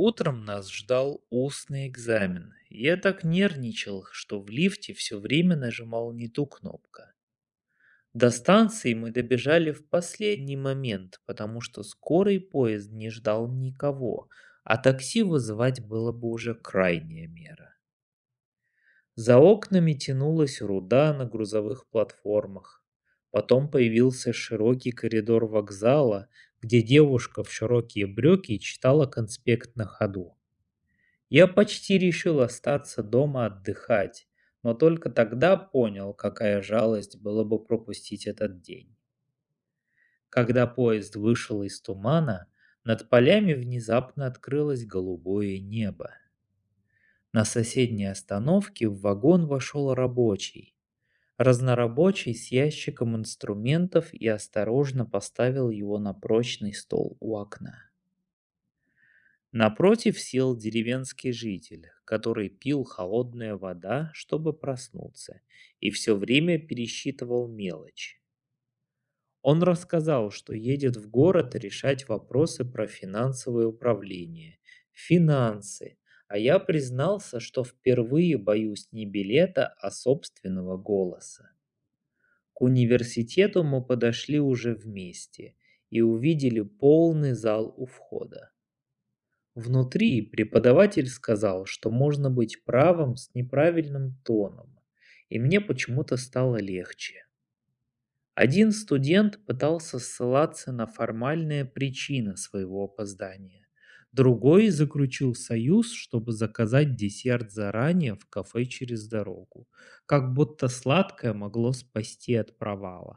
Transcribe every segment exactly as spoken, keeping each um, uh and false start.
Утром нас ждал устный экзамен. Я так нервничал, что в лифте все время нажимал не ту кнопку. До станции мы добежали в последний момент, потому что скорый поезд не ждал никого, а такси вызывать было бы уже крайняя мера. За окнами тянулась руда на грузовых платформах. Потом появился широкий коридор вокзала, где девушка в широкие брюки читала конспект на ходу. Я почти решил остаться дома отдыхать, но только тогда понял, какая жалость было бы пропустить этот день. Когда поезд вышел из тумана, над полями внезапно открылось голубое небо. На соседней остановке в вагон вошел рабочий. Разнорабочий с ящиком инструментов и осторожно поставил его на прочный стол у окна. Напротив сел деревенский житель, который пил холодная вода, чтобы проснуться, и все время пересчитывал мелочь. Он рассказал, что едет в город решать вопросы про финансовое управление. Финансы. А я признался, что впервые боюсь не билета, а собственного голоса. К университету мы подошли уже вместе и увидели полный зал у входа. Внутри преподаватель сказал, что можно быть правым с неправильным тоном, и мне почему-то стало легче. Один студент пытался ссылаться на формальные причины своего опоздания. Другой заключил союз, чтобы заказать десерт заранее в кафе через дорогу, как будто сладкое могло спасти от провала.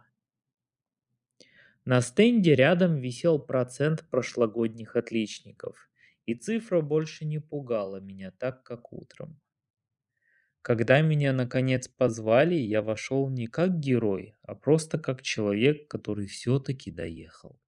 На стенде рядом висел процент прошлогодних отличников, и цифра больше не пугала меня так, как утром. Когда меня наконец позвали, я вошел не как герой, а просто как человек, который все-таки доехал.